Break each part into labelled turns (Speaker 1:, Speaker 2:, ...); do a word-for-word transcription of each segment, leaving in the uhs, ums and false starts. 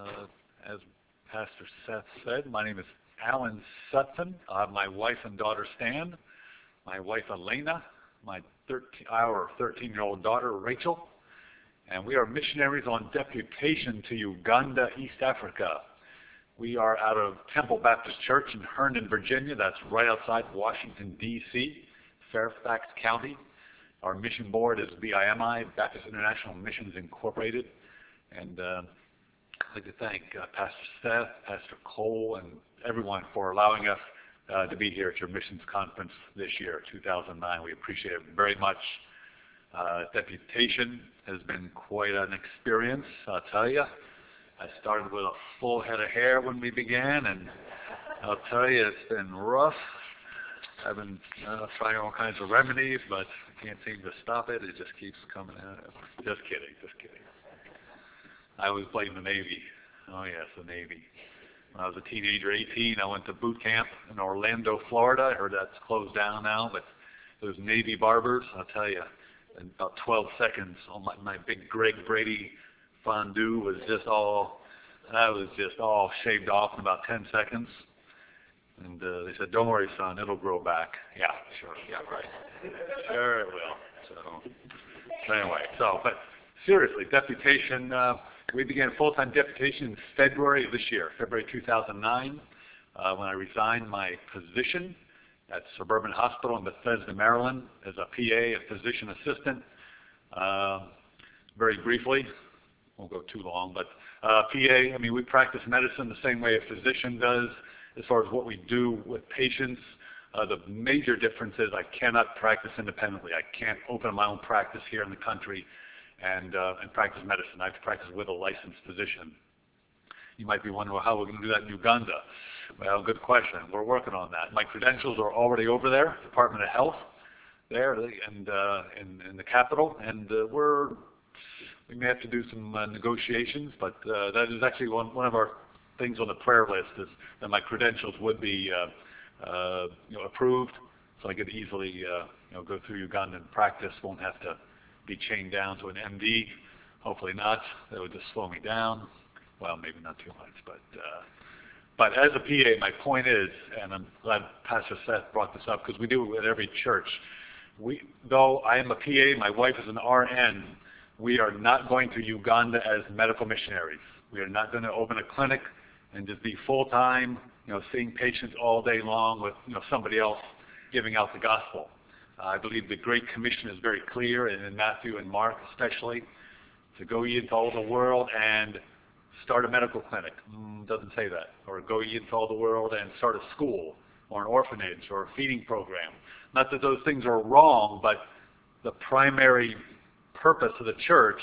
Speaker 1: Uh, as Pastor Seth said, my name is Alan Sutphin. I have my wife and daughter Stan, my wife Elena, my thirteen, our thirteen-year-old daughter Rachel, and we are missionaries on deputation to Uganda, East Africa. We are out of Temple Baptist Church in Herndon, Virginia. That's right outside Washington, D C, Fairfax County. Our mission board is B I M I, Baptist International Missions Incorporated. And uh, I'd like to thank uh, Pastor Seth, Pastor Cole, and everyone for allowing us uh, to be here at your missions conference this year, two thousand nine. We appreciate it very much. Uh, deputation has been quite an experience, I'll tell you. I started with a full head of hair when we began, and I'll tell you, it's been rough. I've been uh, trying all kinds of remedies, but I can't seem to stop it. It just keeps coming out. Just kidding, just kidding. I always blame the Navy. Oh yes, the Navy. When I was a teenager, eighteen, I went to boot camp in Orlando, Florida. I heard that's closed down now, but those Navy barbers, I'll tell you, in about twelve seconds, on my, my big Greg Brady fondue was just all, that was just all shaved off in about ten seconds. And uh, they said, don't worry, son, it'll grow back. Yeah, sure, yeah, right. Sure it will. So, so anyway, so, but seriously, deputation, uh, we began full-time deputation in February of this year, February two thousand nine, uh, when I resigned my position at Suburban Hospital in Bethesda, Maryland, as a P A, a physician assistant. Uh, very briefly, won't go too long, but uh, P A, I mean, we practice medicine the same way a physician does as far as what we do with patients. Uh, the major difference is I cannot practice independently. I can't open my own practice here in the country and, uh, and practice medicine. I have to practice with a licensed physician. You might be wondering, well, how we're going to do that in Uganda. Well, good question. We're working on that. My credentials are already over there, Department of Health, there, and uh, in, in the capital, and uh, we're we may have to do some uh, negotiations, but uh, that is actually one one of our things on the prayer list is that my credentials would be uh, uh, you know, approved, so I could easily uh, you know, go through Uganda and practice. Won't have to be chained down to an M D. Hopefully not. That would just slow me down. Well, maybe not too much, but uh, but as a P A, my point is, and I'm glad Pastor Seth brought this up because we do it at every church. We, though I am a P A, my wife is an R N. We are not going to Uganda as medical missionaries. We are not going to open a clinic and just be full-time, you know, seeing patients all day long with, you know, somebody else giving out the gospel. Uh, I believe the Great Commission is very clear, and in Matthew and Mark especially, to go ye into all the world and start a medical clinic. Mm, doesn't say that. Or go ye into all the world and start a school or an orphanage or a feeding program. Not that those things are wrong, but the primary purpose of the church,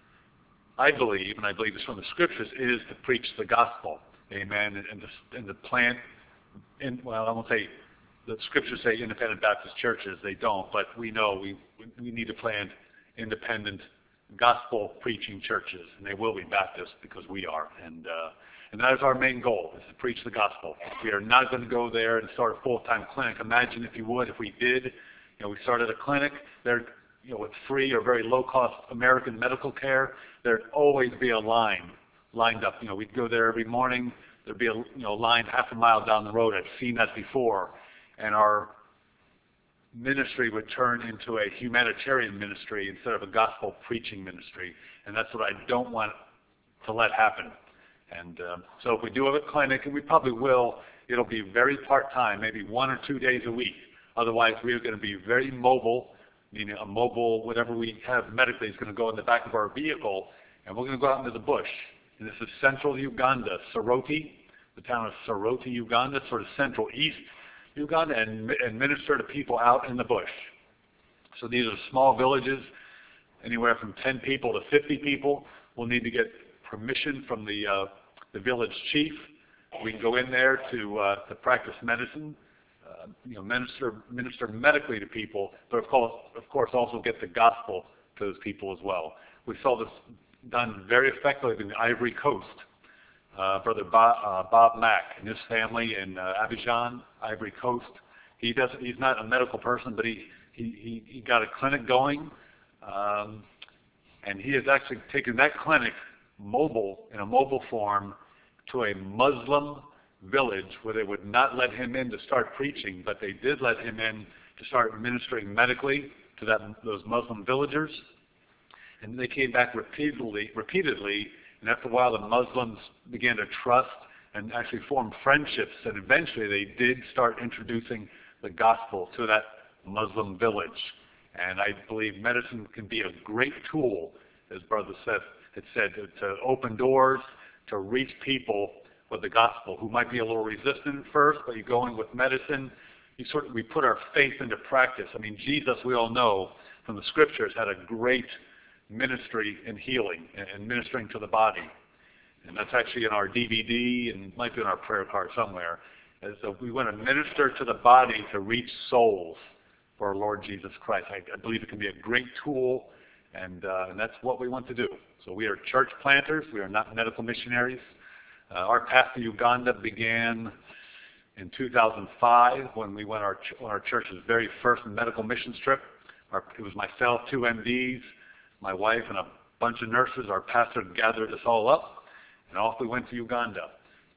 Speaker 1: I believe, and I believe this from the scriptures, is to preach the gospel. Amen. And, and, to, and to plant, in, well, I won't say, the scriptures say independent Baptist churches. They don't, but we know we, we need to plant independent gospel-preaching churches, and they will be Baptist because we are. And uh, and that is our main goal, is to preach the gospel. We are not going to go there and start a full-time clinic. Imagine, if you would, if we did, you know, we started a clinic there, you know, with free or very low-cost American medical care. There'd always be a line lined up. You know, we'd go there every morning. There'd be a you know line half a mile down the road. I've seen that before, and our ministry would turn into a humanitarian ministry instead of a gospel preaching ministry, and that's what I don't want to let happen. And um, so if we do have a clinic, and we probably will, it'll be very part-time, maybe one or two days a week. Otherwise, we're going to be very mobile, meaning a mobile, whatever we have medically is going to go in the back of our vehicle, and we're going to go out into the bush. And this is central Uganda, Soroti, the town of Soroti, Uganda, sort of central east Uganda, and, and minister to people out in the bush. So these are small villages, anywhere from ten people to fifty people. We'll need to get permission from the uh, the village chief. We can go in there to uh, to practice medicine, uh, you know, minister minister medically to people, but of course, of course, also get the gospel to those people as well. We saw this done very effectively in the Ivory Coast. Uh, Brother Bob, uh, Bob Mack and his family in uh, Abidjan, Ivory Coast. He doesn't. He's not a medical person, but he he he, he got a clinic going, um, and he has actually taken that clinic mobile, in a mobile form, to a Muslim village where they would not let him in to start preaching, but they did let him in to start ministering medically to that, those Muslim villagers. And they came back repeatedly, repeatedly, and after a while the Muslims began to trust and actually form friendships, and eventually they did start introducing the gospel to that Muslim village. And I believe medicine can be a great tool, as Brother Seth had said, to, to open doors, to reach people with the gospel who might be a little resistant at first, but you go in with medicine, you sort of, we put our faith into practice. I mean, Jesus, we all know from the scriptures, had a great ministry in healing and ministering to the body. And that's actually in our D V D and might be in our prayer card somewhere. As so we want to minister to the body to reach souls for our Lord Jesus Christ. I, I believe it can be a great tool, and, uh, and that's what we want to do. So we are church planters. We are not medical missionaries. Uh, our path to Uganda began in two thousand five when we went our, ch- on our church's very first medical missions trip. Our, it was myself, two M Ds, my wife, and a bunch of nurses. Our pastor gathered us all up, and off we went to Uganda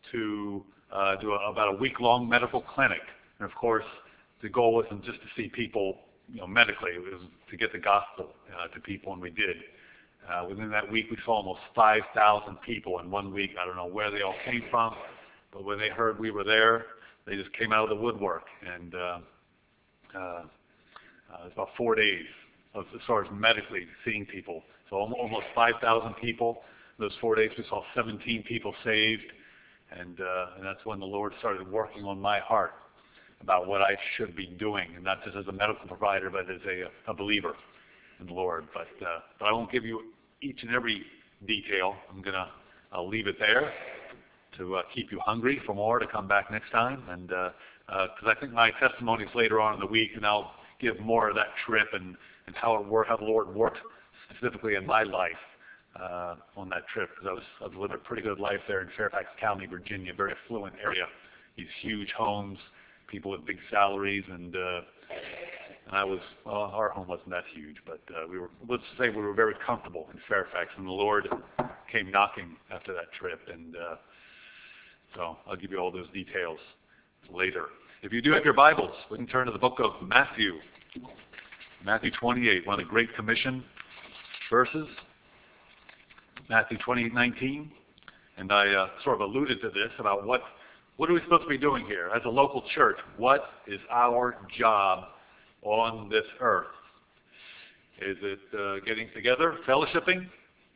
Speaker 1: to uh, do a, about a week-long medical clinic. And of course, the goal wasn't just to see people, you know, medically. It was to get the gospel uh, to people, and we did. Uh, within that week, we saw almost five thousand people in one week. I don't know where they all came from, but when they heard we were there, they just came out of the woodwork. And uh, uh, uh, it was about four days of, as far as medically seeing people. So almost five thousand people. Those four days, we saw seventeen people saved. And, uh, and that's when the Lord started working on my heart about what I should be doing, and not just as a medical provider, but as a, a believer in the Lord. But, uh, but I won't give you each and every detail. I'm going to I'll leave it there to uh, keep you hungry for more, to come back next time. And because uh, uh, I think my testimony is later on in the week, and I'll give more of that trip and, and how it worked, how the Lord worked specifically in my life uh, on that trip. Because I was I was living a pretty good life there in Fairfax County, Virginia, very affluent area. These huge homes, people with big salaries, and uh, and I was, well, our home wasn't that huge, but uh, we were, let's say we were very comfortable in Fairfax, and the Lord came knocking after that trip, and uh, so I'll give you all those details later. If you do have your Bibles, we can turn to the book of Matthew, Matthew twenty-eight, one of the Great Commission verses, Matthew twenty-eight nineteen, and I uh, sort of alluded to this about what What are we supposed to be doing here as a local church? What is our job on this earth? Is it uh, getting together, fellowshipping,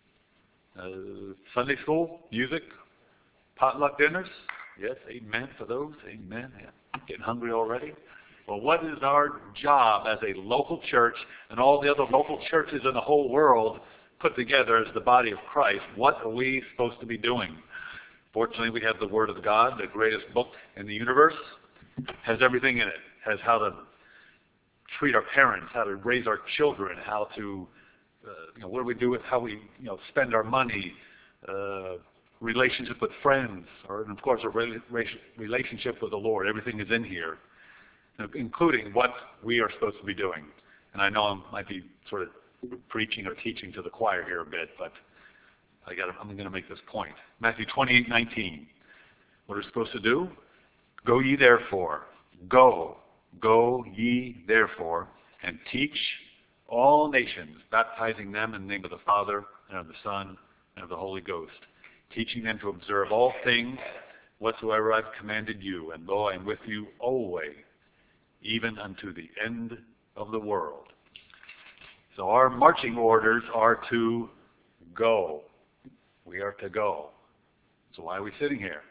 Speaker 1: uh, Sunday school, music, potluck dinners? Yes, amen for those. Amen. Yeah. Getting hungry already? Well, what is our job as a local church and all the other local churches in the whole world put together as the body of Christ? What are we supposed to be doing? Fortunately, we have the Word of God, the greatest book in the universe. Has everything in it. Has how to treat our parents, how to raise our children, how to, uh, you know, what do we do with how we, you know, spend our money, uh, relationship with friends, or, and of course, our relationship with the Lord. Everything is in here, including what we are supposed to be doing. And I know I might be sort of preaching or teaching to the choir here a bit, but I got. I'm going to make this point. Matthew twenty-eight nineteen. What are we supposed to do? Go ye therefore. Go. Go ye therefore and teach all nations, baptizing them in the name of the Father and of the Son and of the Holy Ghost, teaching them to observe all things whatsoever I've commanded you. And lo, I am with you always, even unto the end of the world. So our marching orders are to go. We are to go. So why are we sitting here?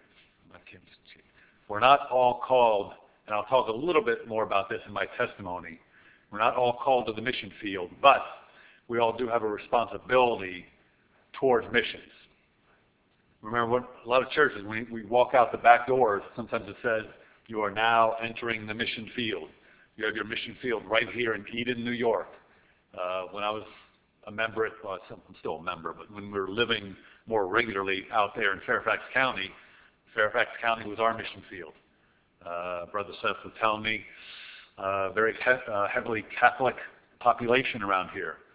Speaker 1: We're not all called, and I'll talk a little bit more about this in my testimony. We're not all called to the mission field, but we all do have a responsibility towards missions. Remember, what, a lot of churches, when we walk out the back doors, sometimes it says, you are now entering the mission field. You have your mission field right here in Eden, New York. Uh, when I was a member, at, well, I'm still a member, but when we were living more regularly out there in Fairfax County, Fairfax County was our mission field. Uh, Brother Seth was telling me, uh, very he- uh, heavily Catholic population around here.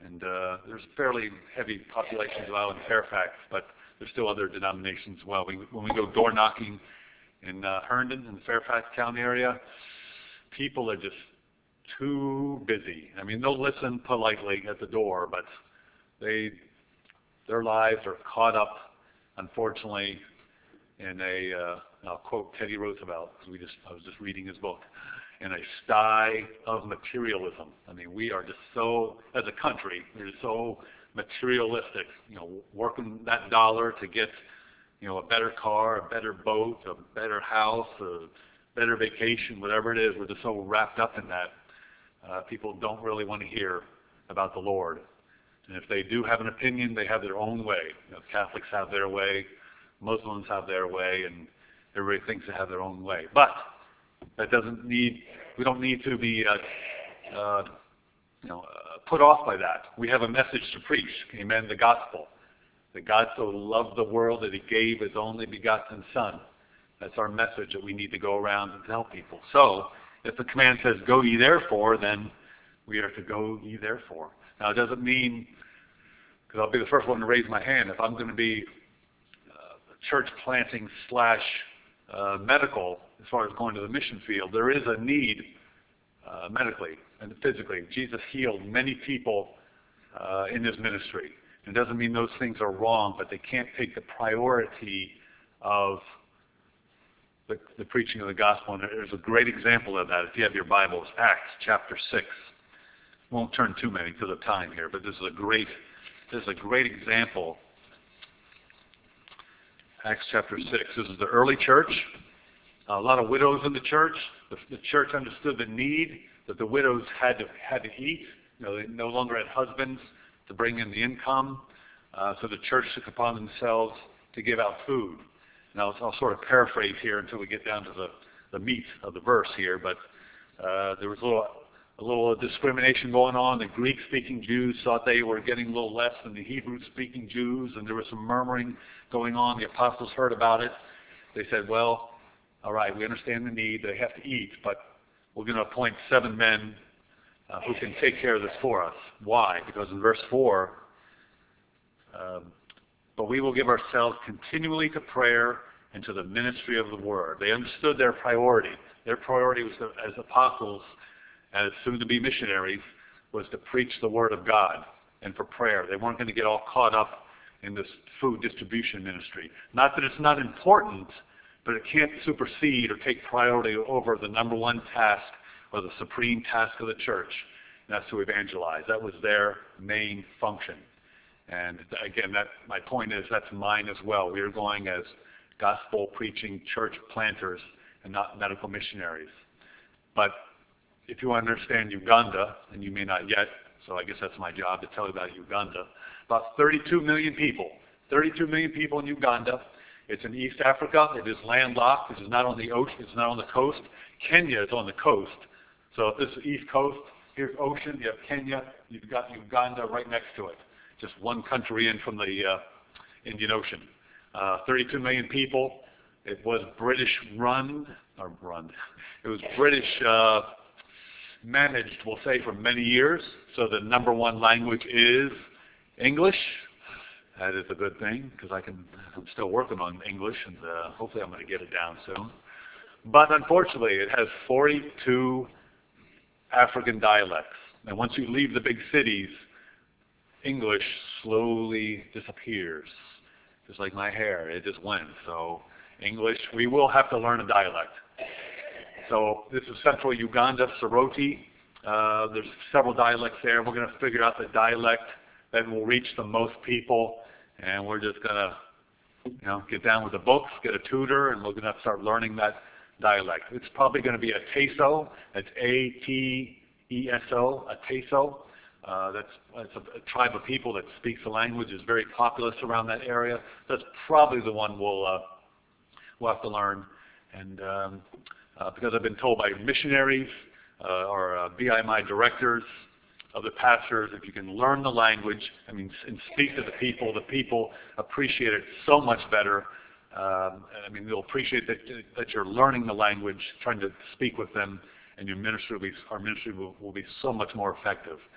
Speaker 1: And uh, there's fairly heavy populations out in Fairfax, but there's still other denominations as well. We, when we go door knocking in uh, Herndon, in the Fairfax County area, people are just too busy. I mean, they'll listen politely at the door, but they, their lives are caught up, unfortunately, in a, uh, I'll quote Teddy Roosevelt, because we just, I was just reading his book, in a sty of materialism. I mean, we are just so, as a country, we're so materialistic, you know, working that dollar to get, you know, a better car, a better boat, a better house, a better vacation, whatever it is. We're just so wrapped up in that. Uh, people don't really want to hear about the Lord. And if they do have an opinion, they have their own way. You know, Catholics have their way, Muslims have their way, and everybody thinks they have their own way. But that doesn't need, we don't need to be, uh, uh, you know, uh, put off by that. We have a message to preach. Amen. The gospel. That God so loved the world that he gave his only begotten Son. That's our message that we need to go around and tell people. So, if the command says, go ye therefore, then we are to go ye therefore. Now, it doesn't mean, because I'll be the first one to raise my hand, if I'm going to be uh, church planting slash uh, medical, as far as going to the mission field, there is a need uh, medically and physically. Jesus healed many people uh, in his ministry. It doesn't mean those things are wrong, but they can't take the priority of the, the preaching of the gospel. And there's a great example of that if you have your Bibles. Acts chapter six. Won't turn too many because of time here, but this is a great, this is a great example. Acts chapter six. This is the early church. A lot of widows in the church. The, the church understood the need that the widows had to had to eat. You know, they no longer had husbands to bring in the income, uh, so the church took upon themselves to give out food. Now, I'll, I'll sort of paraphrase here until we get down to the, the meat of the verse here, but uh, there was a little, a little discrimination going on. The Greek-speaking Jews thought they were getting a little less than the Hebrew-speaking Jews, and there was some murmuring going on. The apostles heard about it. They said, well, all right, we understand the need. They have to eat, but we're going to appoint seven men Uh, who can take care of this for us. Why? Because in verse four, um, but we will give ourselves continually to prayer and to the ministry of the word. They understood their priority. Their priority was to, as apostles, as soon to be missionaries, was to preach the word of God and for prayer. They weren't going to get all caught up in this food distribution ministry. Not that it's not important, but it can't supersede or take priority over the number one task or the supreme task of the church, and that's to evangelize. That was their main function. And again, that my point is that's mine as well. We are going as gospel-preaching church planters and not medical missionaries. But if you understand Uganda, and you may not yet, so I guess that's my job to tell you about Uganda, about thirty-two million people. thirty-two million people in Uganda. It's in East Africa. It is landlocked. It is not on the ocean. It's not on the coast. Kenya is on the coast. So if this is East Coast, here's ocean, you have Kenya, you've got Uganda right next to it. Just one country in from the uh, Indian Ocean. Uh, thirty-two million people. It was British run, or run, it was British uh, managed, we'll say, for many years. So the number one language is English. That is a good thing, because I can, I'm still working on English, and uh, hopefully I'm going to get it down soon. But unfortunately, it has forty-two African dialects. And once you leave the big cities, English slowly disappears. Just like my hair, it just went. So English, we will have to learn a dialect. So this is central Uganda, Soroti. Uh, there's several dialects there. We're going to figure out the dialect that will reach the most people, and we're just going to, you know, get down with the books, get a tutor, and we're going to start learning that dialect. It's probably going to be a Teso. That's A T E S O, a Teso. Uh, that's, that's a, a tribe of people that speaks the language, is very populous around that area. That's probably the one we'll, uh, we'll have to learn. And um, uh, because I've been told by missionaries uh, or uh, B I M I directors, other pastors, if you can learn the language, I mean, and speak to the people, the people appreciate it so much better. Um, I mean, they'll appreciate that, that you're learning the language, trying to speak with them, and your ministry will be, our ministry will, will be so much more effective.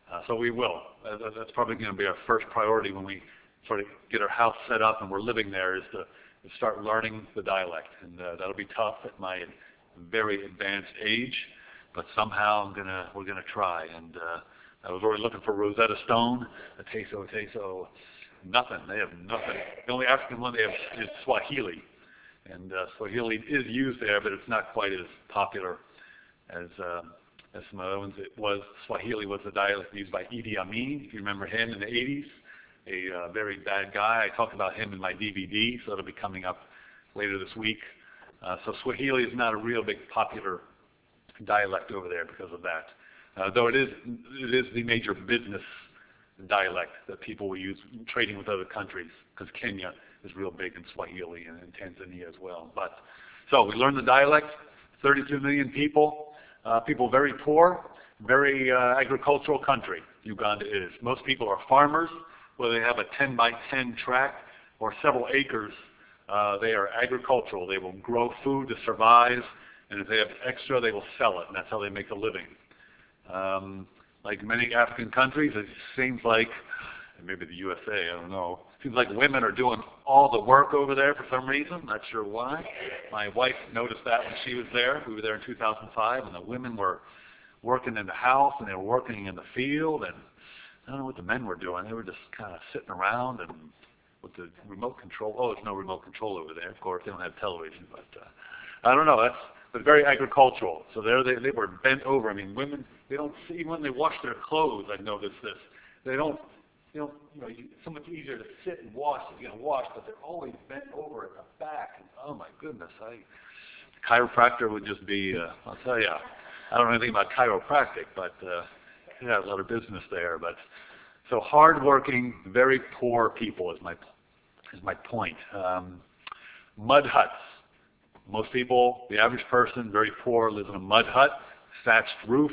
Speaker 1: Uh, so we will. Uh, that's probably going to be our first priority when we sort of get our house set up and we're living there, is to, to start learning the dialect. And uh, that'll be tough at my very advanced age, but somehow I'm gonna we're gonna try. And uh, I was already looking for Rosetta Stone, Ateso, Ateso, nothing. They have nothing. The only African one they have is Swahili, and uh, Swahili is used there, but it's not quite as popular as um, as some other ones. It was Swahili was the dialect used by Idi Amin, if you remember him in the eighties, a uh, very bad guy. I talked about him in my D V D, so it'll be coming up later this week. Uh, so Swahili is not a real big popular dialect over there because of that. Uh, though it is, it is the major business dialect that people will use trading with other countries, because Kenya is real big in Swahili, and in Tanzania as well. But so we learned the dialect. thirty-two million people, uh, people very poor, very uh, agricultural country. Uganda is. Most people are farmers, whether they have a ten by ten tract or several acres. Uh, they are agricultural. They will grow food to survive, and if they have extra, they will sell it, and that's how they make a living. Um, like many African countries, it seems like, and maybe the U S A, I don't know, it seems like women are doing all the work over there for some reason. Not sure why. My wife noticed that when she was there. We were there in two thousand five, and the women were working in the house, and they were working in the field, and I don't know what the men were doing. They were just kind of sitting around and with the remote control. Oh, there's no remote control over there. Of course, they don't have television, but uh, I don't know. That's but very agricultural. So there they they were bent over. I mean, women, they don't see when they wash their clothes. I've noticed this. They don't. You know, you know, it's so much easier to sit and wash if you're gonna wash, but they're always bent over at the back. And oh my goodness, I chiropractor would just be. Uh, I'll tell you, I don't know anything about chiropractic, but uh, yeah, a lot of business there. But so hardworking, very poor people is my is my point. Um, mud huts. Most people, the average person, very poor, lives in a mud hut, thatched roof,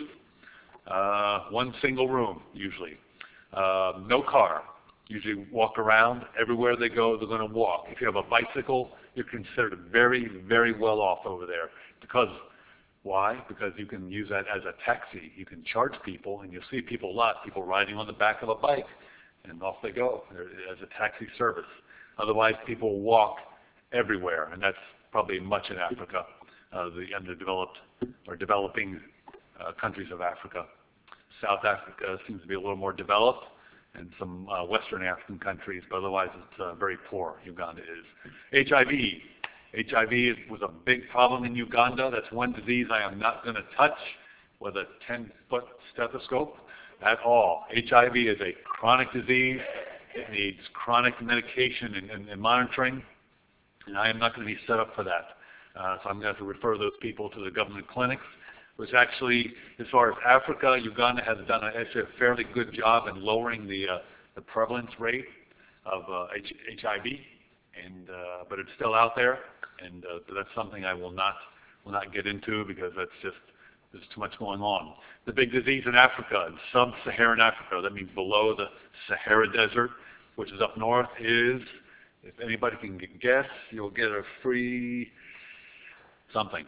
Speaker 1: uh, one single room usually, uh, no car. Usually walk around. Everywhere they go, they're going to walk. If you have a bicycle, you're considered very, very well off over there. Because why? Because you can use that as a taxi. You can charge people, and you'll see people a lot, people riding on the back of a bike, and off they go as a taxi service. Otherwise, people walk everywhere, and that's probably much in Africa, uh, the underdeveloped or developing uh, countries of Africa. South Africa seems to be a little more developed, and some uh, Western African countries, but otherwise it's uh, very poor. Uganda is. H I V. H I V is, was a big problem in Uganda. That's one disease I am not going to touch with a ten-foot stethoscope at all. H I V is a chronic disease. It needs chronic medication and, and, and monitoring. And I am not going to be set up for that. Uh, so I'm going to have to refer those people to the government clinics, which actually, as far as Africa, Uganda has done a, actually a fairly good job in lowering the, uh, the prevalence rate of uh, H HIV, and, uh, but it's still out there, and uh, that's something I will not, will not get into because that's just, there's too much going on. The big disease in Africa, in sub-Saharan Africa, that means below the Sahara Desert, which is up north, is, if anybody can guess, you'll get a free something.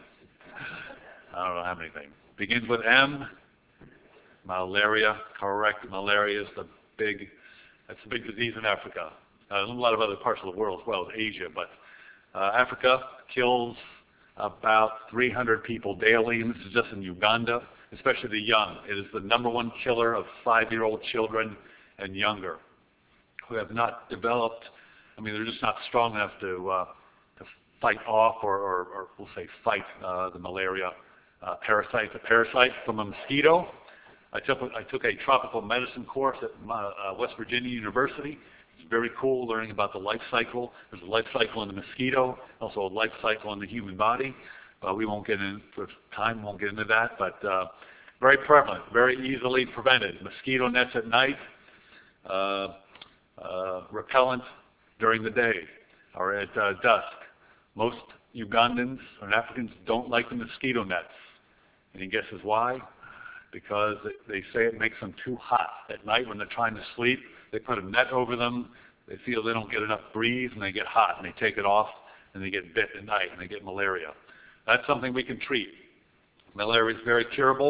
Speaker 1: I don't know how many things. Begins with M. Malaria, correct. Malaria is the big, that's the big disease in Africa. Uh, a lot of other parts of the world as well as Asia, but uh, Africa kills about three hundred people daily, and this is just in Uganda, especially the young. It is the number one killer of five-year-old children and younger who have not developed. I mean, they're just not strong enough to uh, to fight off or, or, or we'll say fight uh, the malaria uh, parasite. The parasite from a mosquito. I took I took a tropical medicine course at my, uh, West Virginia University. It's very cool learning about the life cycle. There's a life cycle in the mosquito, also a life cycle in the human body. Uh, we won't get into for time. Won't get into that, but uh, very prevalent, very easily prevented. Mosquito nets at night, uh, uh, repellent during the day or at uh, dusk. Most Ugandans and Africans don't like the mosquito nets. Any guesses why? Because they say it makes them too hot. At night when they're trying to sleep, they put a net over them. They feel they don't get enough breeze and they get hot and they take it off and they get bit at night and they get malaria. That's something we can treat. Malaria is very curable.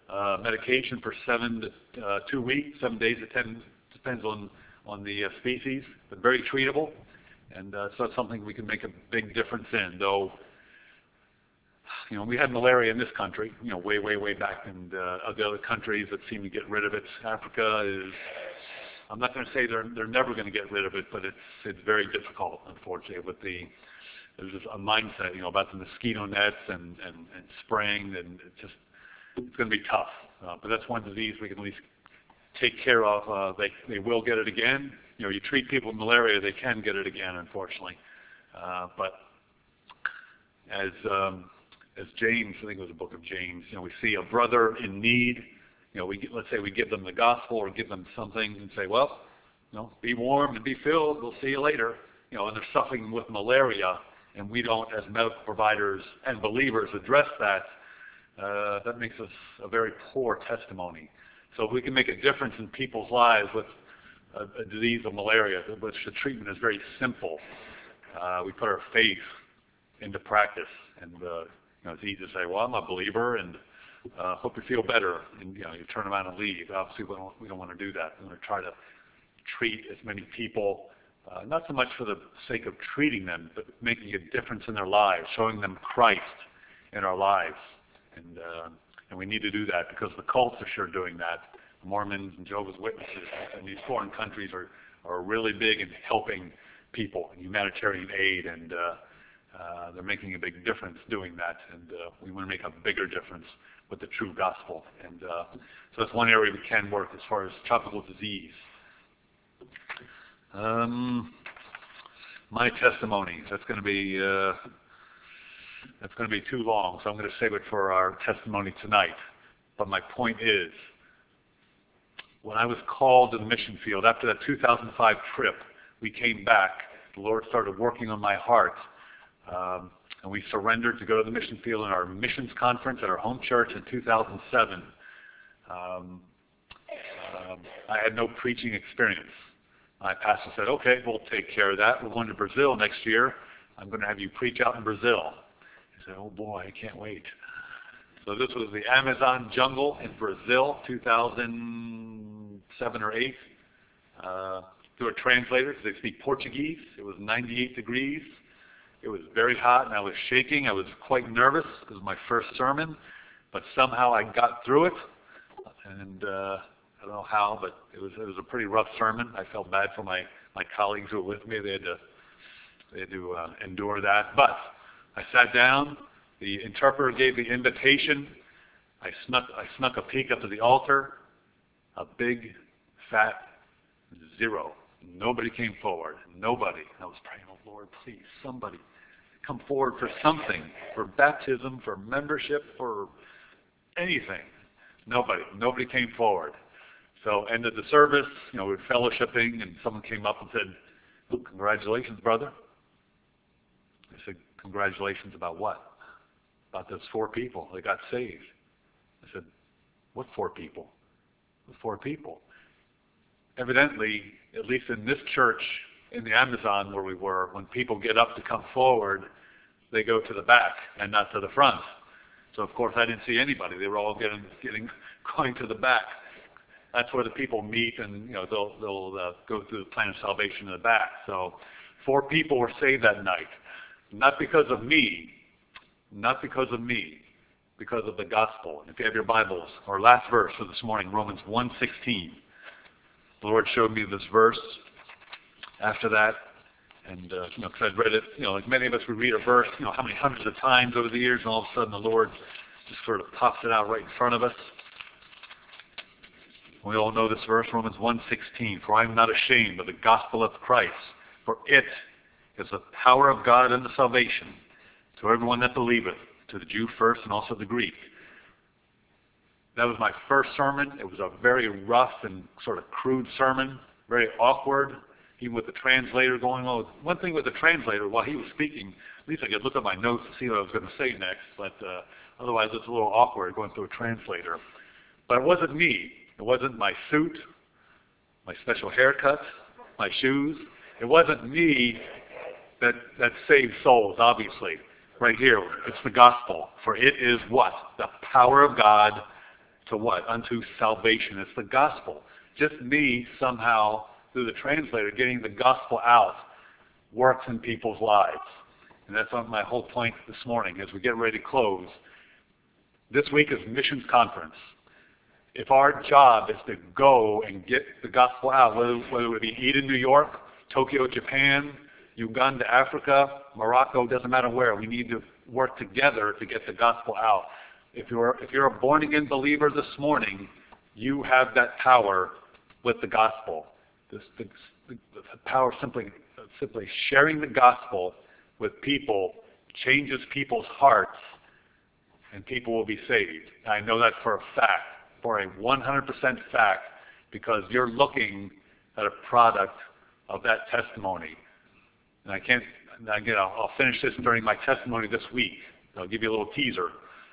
Speaker 1: uh, medication for seven to uh, two weeks, seven days to ten, depends on, on the uh, species, but very treatable. And uh, so it's something we can make a big difference in, though, you know, we had malaria in this country, you know, way, way, way back, and uh, other other countries that seem to get rid of it. Africa is, I'm not going to say they're they're never going to get rid of it, but it's it's very difficult, unfortunately, with the there's just a mindset, you know, about the mosquito nets and and, and spraying, and it's just it's going to be tough. Uh, but that's one disease we can at least take care of. Uh, they they will get it again. You know, you treat people with malaria, they can get it again, unfortunately. Uh, but as um, as James, I think it was the book of James, you know, we see a brother in need, you know, we let's say we give them the gospel or give them something and say, well, you know, be warm and be filled, we'll see you later, you know, and they're suffering with malaria, and we don't, as medical providers and believers, address that, uh, that makes us a very poor testimony. So if we can make a difference in people's lives with a, a disease of malaria, which the treatment is very simple, uh, we put our faith into practice, and uh, you know, it's easy to say, well, I'm a believer, and uh, hope you feel better, and you know, you turn around and leave. Obviously, we don't, we don't want to do that. We want to try to treat as many people, uh, not so much for the sake of treating them, but making a difference in their lives, showing them Christ in our lives, and uh, and we need to do that because the cults are sure doing that. The Mormons and Jehovah's Witnesses in these foreign countries are are really big in helping people in humanitarian aid, and uh, Uh, they're making a big difference doing that, and uh, we want to make a bigger difference with the true gospel. And uh, so that's one area we can work as far as tropical disease. Um, my testimony, that's going to be uh, that's going to be too long, so I'm going to save it for our testimony tonight. But my point is, when I was called to the mission field after that two thousand five trip, we came back. The Lord started working on my heart. Um, and we surrendered to go to the mission field in our missions conference at our home church in two thousand seven. Um, um, I had no preaching experience. My pastor said, okay, we'll take care of that. We're going to Brazil next year. I'm going to have you preach out in Brazil. I said, oh boy, I can't wait. So this was the Amazon jungle in Brazil, two thousand seven or eight, uh, through a translator because they speak Portuguese. It was ninety-eight degrees. It was very hot, and I was shaking. I was quite nervous. It was my first sermon, but somehow I got through it. And uh, I don't know how, but it was it was a pretty rough sermon. I felt bad for my, my colleagues who were with me. They had to they had to uh, endure that. But I sat down. The interpreter gave the invitation. I snuck I snuck a peek up to the altar. A big, fat zero. Nobody came forward. Nobody. I was praying, oh Lord, please, somebody come forward for something, for baptism, for membership, for anything. Nobody. Nobody came forward. So ended the service, you know, we were fellowshipping, and someone came up and said, well, congratulations, brother. I said, congratulations about what? About those four people that got saved. I said, what four people? The four people. Evidently, at least in this church in the Amazon where we were, when people get up to come forward, they go to the back and not to the front. So of course I didn't see anybody. They were all getting, getting going to the back. That's where the people meet, and you know they'll they'll uh, go through the plan of salvation in the back. So four people were saved that night, not because of me, not because of me, because of the gospel. And if you have your Bibles, our last verse for this morning, Romans one sixteen. The Lord showed me this verse after that, and uh, you know, because I'd read it, you know, like many of us would read a verse, you know, how many hundreds of times over the years, and all of a sudden the Lord just sort of pops it out right in front of us. We all know this verse, Romans one sixteen. For I am not ashamed of the gospel of Christ, for it is the power of God unto salvation to everyone that believeth, to the Jew first and also the Greek. That was my first sermon. It was a very rough and sort of crude sermon, very awkward, even with the translator going on. One thing with the translator, while he was speaking, at least I could look at my notes to see what I was going to say next, but uh, otherwise it's a little awkward going through a translator. But it wasn't me. It wasn't my suit, my special haircut, my shoes. It wasn't me that, that saved souls, obviously. Right here, it's the gospel. For it is what? The power of God to what? Unto salvation. It's the gospel. Just me somehow, through the translator, getting the gospel out works in people's lives. And that's my whole point this morning as we get ready to close. This week is missions conference. If our job is to go and get the gospel out, whether, whether it be Eden, New York, Tokyo, Japan, Uganda, Africa, Morocco, doesn't matter where, we need to work together to get the gospel out. If you're, if you're a born-again believer this morning, you have that power with the gospel. This, the, the, the power of simply, simply sharing the gospel with people changes people's hearts, and people will be saved. I know that for a fact, for a one hundred percent fact, because you're looking at a product of that testimony. And I can't, again, I'll, I'll finish this during my testimony this week. I'll give you a little teaser.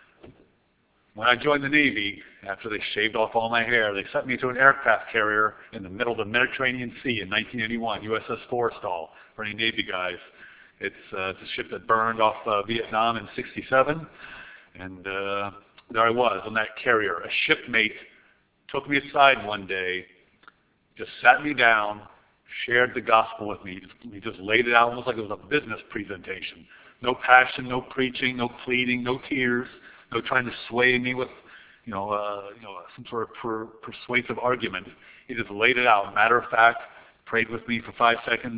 Speaker 1: When I joined the Navy, after they shaved off all my hair, they sent me to an aircraft carrier in the middle of the Mediterranean Sea in nineteen eighty-one, U S S Forrestal, for any Navy guys. It's, uh, it's a ship that burned off uh, Vietnam in sixty-seven, and uh, there I was on that carrier. A shipmate took me aside one day, just sat me down, shared the gospel with me. He just laid it out almost like it was a business presentation. No passion, no preaching, no pleading, no tears, no trying to sway me with, you know, uh, you know, some sort of per persuasive argument. He just laid it out, matter of fact, prayed with me for five seconds,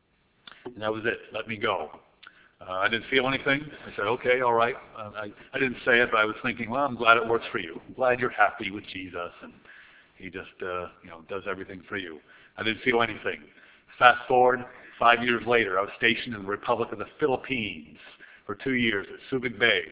Speaker 1: and that was it. Let me go. Uh, I didn't feel anything. I said, okay, all right. Uh, I, I didn't say it, but I was thinking, well, I'm glad it works for you. I'm glad you're happy with Jesus, and he just, uh, you know, does everything for you. I didn't feel anything. Fast forward, five years later, I was stationed in the Republic of the Philippines for two years at Subic Bay.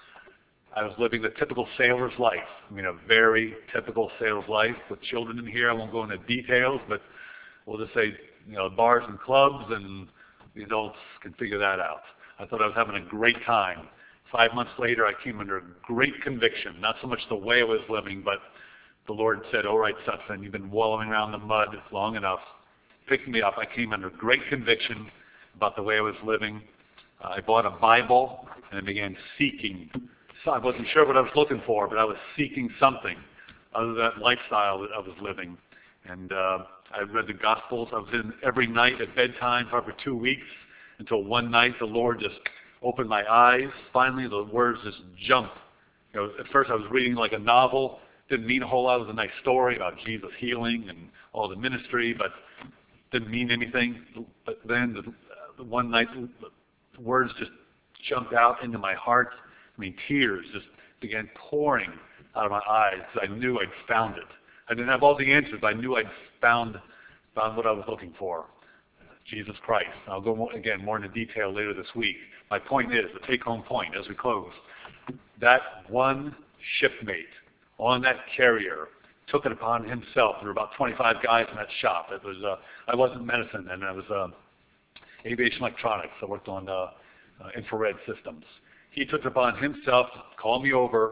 Speaker 1: I was living the typical sailor's life. I mean, a very typical sailor's life with children in here. I won't go into details, but we'll just say, you know, bars and clubs, and the adults can figure that out. I thought I was having a great time. Five months later, I came under great conviction, not so much the way I was living, but the Lord said, all right, Sutphen, you've been wallowing around the mud long enough. Picked me up. I came under great conviction about the way I was living. Uh, I bought a Bible, and I began seeking. So I wasn't sure what I was looking for, but I was seeking something other than that lifestyle that I was living. And uh, I read the Gospels. I was in every night at bedtime for over two weeks until one night the Lord just opened my eyes. Finally, the words just jumped. You know, at first I was reading like a novel. Didn't mean a whole lot. It was a nice story about Jesus healing and all the ministry, but didn't mean anything. But then the, the one night, the words just jumped out into my heart. I mean, tears just began pouring out of my eyes. I knew I'd found it. I didn't have all the answers, but I knew I'd found, found what I was looking for. Jesus Christ. I'll go more, again more into detail later this week. My point is, the take-home point as we close, that one shipmate on that carrier took it upon himself. There were about twenty-five guys in that shop. It was uh, I wasn't medicine, and I was uh, aviation electronics. I worked on uh, uh, infrared systems. He took it upon himself to call me over,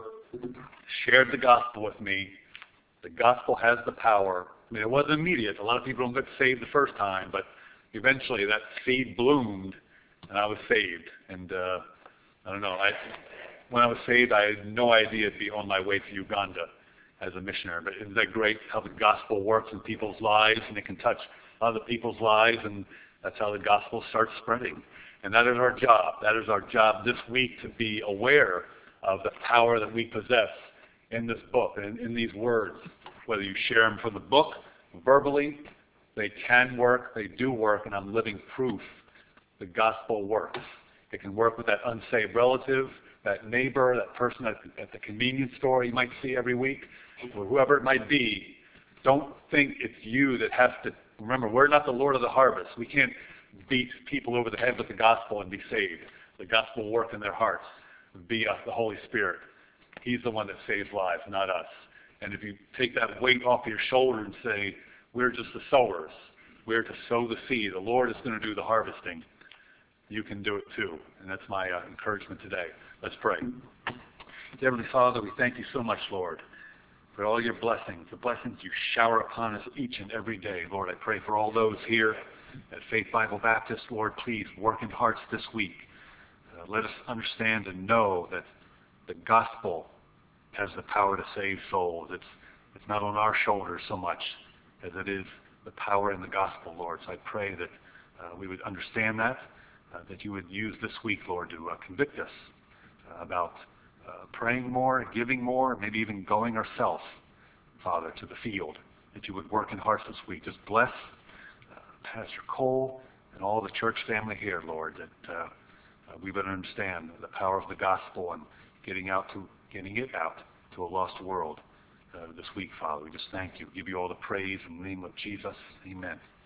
Speaker 1: shared the gospel with me. The gospel has the power. I mean, it wasn't immediate. A lot of people don't get saved the first time, but eventually that seed bloomed, and I was saved. And uh, I don't know. I, when I was saved, I had no idea to be on my way to Uganda as a missionary. But isn't that great how the gospel works in people's lives, and it can touch other people's lives, and that's how the gospel starts spreading. And that is our job. That is our job this week, to be aware of the power that we possess in this book and in these words. Whether you share them from the book, verbally, they can work, they do work, and I'm living proof the gospel works. It can work with that unsaved relative, that neighbor, that person at, at the convenience store you might see every week, or whoever it might be. Don't think it's you that has to. Remember, we're not the Lord of the harvest. We can't beat people over the head with the gospel and be saved. The gospel will work in their hearts via the Holy Spirit. He's the one that saves lives, not us. And if you take that weight off your shoulder and say, we're just the sowers, we're to sow the seed, the Lord is going to do the harvesting, you can do it too. And that's my uh, encouragement today. Let's pray. Heavenly Father, we thank you so much, Lord, for all your blessings, the blessings you shower upon us each and every day. Lord, I pray for all those here at Faith Bible Baptist. Lord, please work in hearts this week. Uh, let us understand and know that the gospel has the power to save souls. It's, it's not on our shoulders so much as it is the power in the gospel, Lord. So I pray that uh, we would understand that, uh, that you would use this week, Lord, to uh, convict us uh, about uh, praying more, giving more, maybe even going ourselves, Father, to the field, that you would work in hearts this week. Just bless uh, Pastor Cole and all the church family here, Lord, that uh, uh, we would understand the power of the gospel and getting out to getting it out to a lost world uh, this week, Father. We just thank you. Give you all the praise in the name of Jesus. Amen.